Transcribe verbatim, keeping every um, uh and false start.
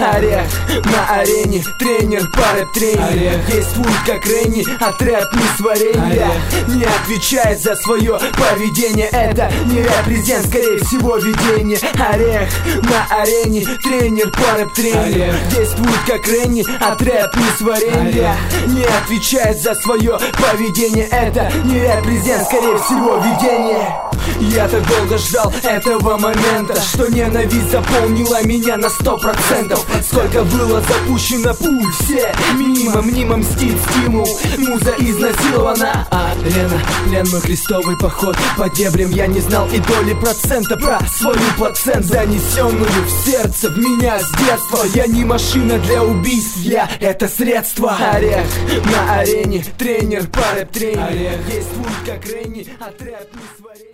Орех на арене, тренер по рэп-тренинг. Действует как Ренни, а трэп не сваренье. Не отвечает за свое поведение, это не репрезент, скорее всего видение. Орех на арене, тренер по рэп-тренинг. Действует как Ренни, а трэп не сваренье. Не отвечает за свое поведение, это не репрезент, скорее всего видение. Я так долго ждал этого момента, что ненависть заполнила меня на сто процентов. Сколько было запущено пуль, все мимо, мнимо мстит стимул. Муза изнасилована, арена, плен мой крестовый поход. По дебрям я не знал и доли процента про свою плаценту, занесенную в сердце в меня с детства. Я не машина для убийств, я это средство. Орех на арене, тренер по рэп-тренинг. Действует как Ренни, а трэп не сваренье.